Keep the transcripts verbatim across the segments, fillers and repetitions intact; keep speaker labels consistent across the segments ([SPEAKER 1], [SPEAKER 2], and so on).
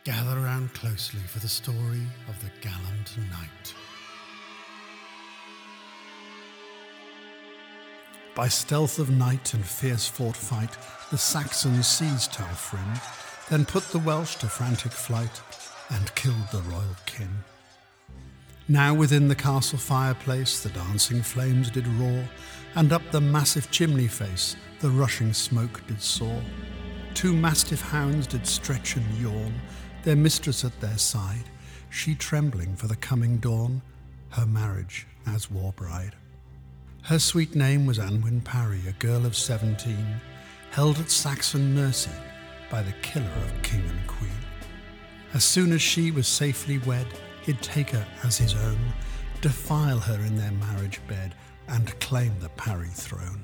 [SPEAKER 1] Gather round closely for the story of the gallant knight. By stealth of night and fierce fought fight, the Saxons seized Tailfryn, then put the Welsh to frantic flight, and killed the royal kin. Now within the castle fireplace the dancing flames did roar, and up the massive chimney face the rushing smoke did soar. Two mastiff hounds did stretch and yawn, their mistress at their side, she trembling for the coming dawn, her marriage as war bride. Her sweet name was Anwin Parry, a girl of seventeen, held at Saxon mercy by the killer of king and queen. As soon as she was safely wed, he'd take her as his own, defile her in their marriage bed, and claim the Parry throne.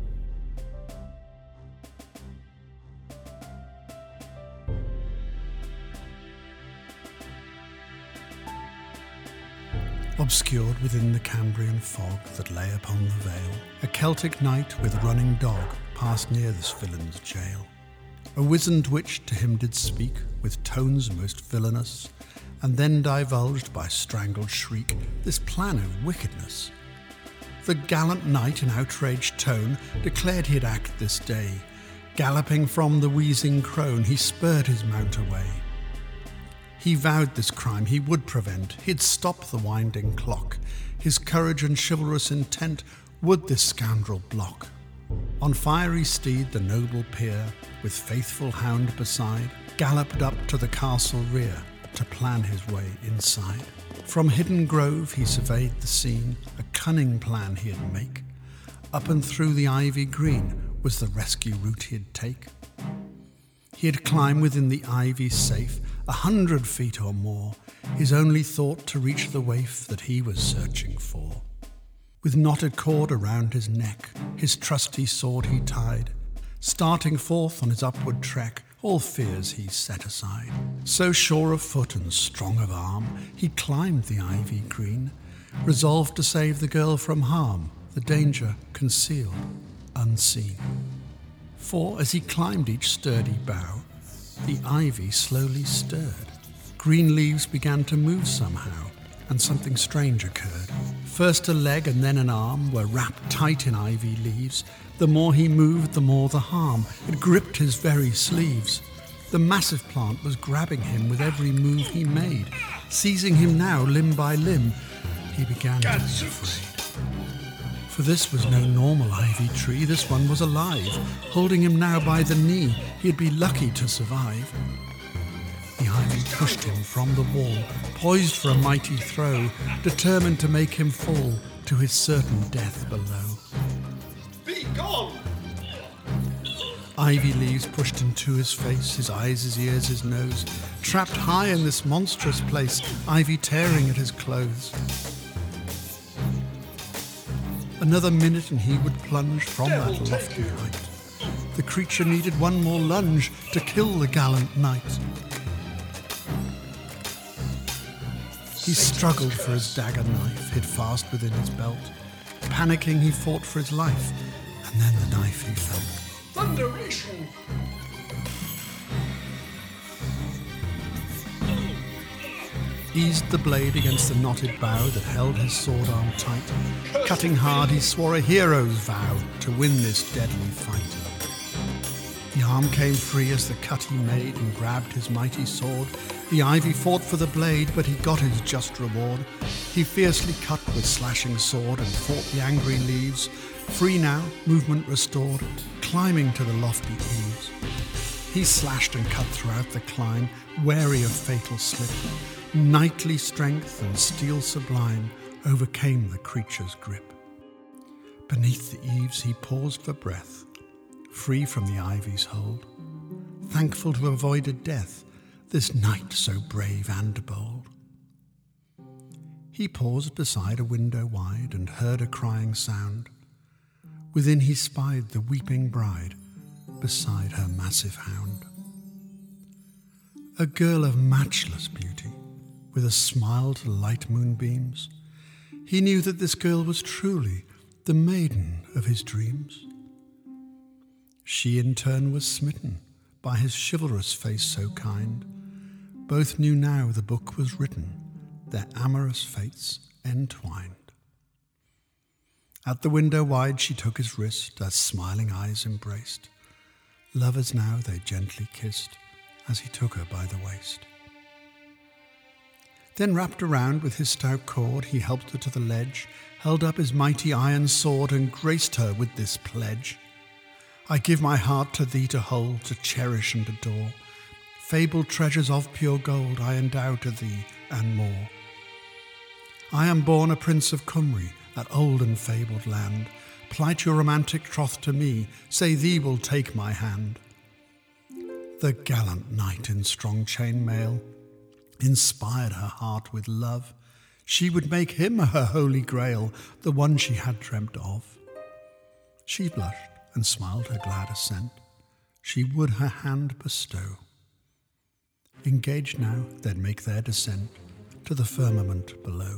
[SPEAKER 1] Obscured within the Cambrian fog that lay upon the vale, a Celtic knight with running dog passed near this villain's jail. A wizened witch to him did speak with tones most villainous, and then divulged by strangled shriek this plan of wickedness. The gallant knight in outraged tone declared he'd act this day. Galloping from the wheezing crone, he spurred his mount away. He vowed this crime he would prevent, he'd stop the winding clock. His courage and chivalrous intent would this scoundrel block. On fiery steed the noble peer, with faithful hound beside, galloped up to the castle rear to plan his way inside. From hidden grove he surveyed the scene, a cunning plan he'd make. Up and through the ivy green was the rescue route he'd take. He'd climb within the ivy safe, a hundred feet or more, his only thought to reach the waif that he was searching for. With knotted cord around his neck, his trusty sword he tied, starting forth on his upward trek, all fears he set aside. So sure of foot and strong of arm, he climbed the ivy green, resolved to save the girl from harm, the danger concealed, unseen. For as he climbed each sturdy bough, the ivy slowly stirred. Green leaves began to move somehow, and something strange occurred. First a leg and then an arm were wrapped tight in ivy leaves. The more he moved, the more the harm. It gripped his very sleeves. The massive plant was grabbing him with every move he made. Seizing him now limb by limb, he began to be afraid. For this was no normal ivy tree, this one was alive. Holding him now by the knee, he'd be lucky to survive. The ivy pushed him from the wall, poised for a mighty throw, determined to make him fall to his certain death below.
[SPEAKER 2] Be gone!
[SPEAKER 1] Ivy leaves pushed into his face, his eyes, his ears, his nose. Trapped high in this monstrous place, ivy tearing at his clothes. Another minute and he would plunge from that lofty height. The creature needed one more lunge to kill the gallant knight. He struggled for his dagger knife, hid fast within his belt. Panicking, he fought for his life, and then the knife he felt.
[SPEAKER 2] Thunderation!
[SPEAKER 1] Eased the blade against the knotted bough that held his sword arm tight. Cutting hard, he swore a hero's vow to win this deadly fight. The arm came free as the cut he made and grabbed his mighty sword. The ivy fought for the blade, but he got his just reward. He fiercely cut with slashing sword and fought the angry leaves. Free now, movement restored, climbing to the lofty eaves. He slashed and cut throughout the climb, wary of fatal slip. Knightly strength and steel sublime overcame the creature's grip. Beneath the eaves he paused for breath, free from the ivy's hold, thankful to have avoided death, this knight so brave and bold. He paused beside a window wide and heard a crying sound. Within he spied the weeping bride beside her massive hound. A girl of matchless beauty, with a smile to light moonbeams, he knew that this girl was truly the maiden of his dreams. She in turn was smitten by his chivalrous face so kind, Both knew now the book was written, their amorous fates entwined. At the window wide she took his wrist, as smiling eyes embraced. Lovers now they gently kissed, as he took her by the waist. Then wrapped around with his stout cord, he helped her to the ledge, held up his mighty iron sword, and graced her with this pledge. I give my heart to thee to hold, to cherish and adore. Fabled treasures of pure gold I endow to thee, and more. I am born a prince of Cymru, that old and fabled land. Plight your romantic troth to me, say thee will take my hand. The gallant knight in strong chain mail inspired her heart with love. She would make him her holy grail, the one she had dreamt of. She blushed and smiled her glad assent. She would her hand bestow. Engaged now, they'd make their descent to the firmament below.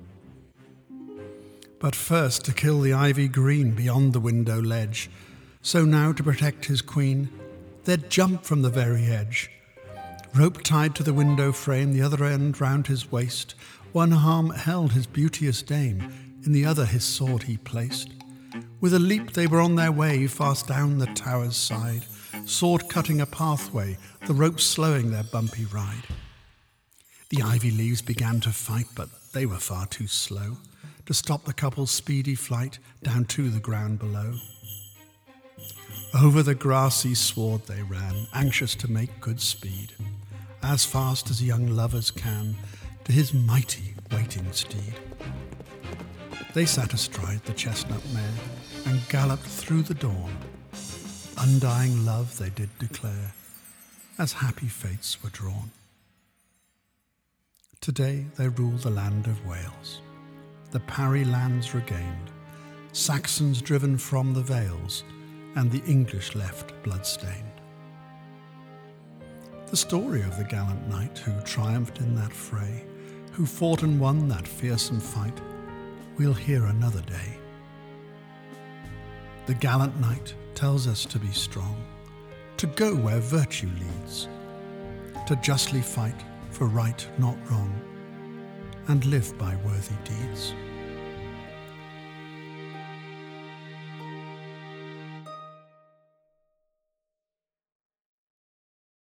[SPEAKER 1] But first to kill the ivy green beyond the window ledge. So now to protect his queen, they'd jump from the very edge. Rope tied to the window frame, the other end round his waist. One arm held his beauteous dame, in the other his sword he placed. With a leap they were on their way, fast down the tower's side, sword cutting a pathway, the rope slowing their bumpy ride. The ivy leaves began to fight, but they were far too slow to stop the couple's speedy flight down to the ground below. Over the grassy sward they ran, anxious to make good speed, as fast as young lovers can, to his mighty waiting steed. They sat astride the chestnut mare, and galloped through the dawn. Undying love they did declare, as happy fates were drawn. Today they rule the land of Wales, the Parry lands regained, Saxons driven from the vales, and the English left blood-stained. The story of the gallant knight who triumphed in that fray, who fought and won that fearsome fight, we'll hear another day. The gallant knight tells us to be strong, to go where virtue leads, to justly fight for right, not wrong, and live by worthy deeds.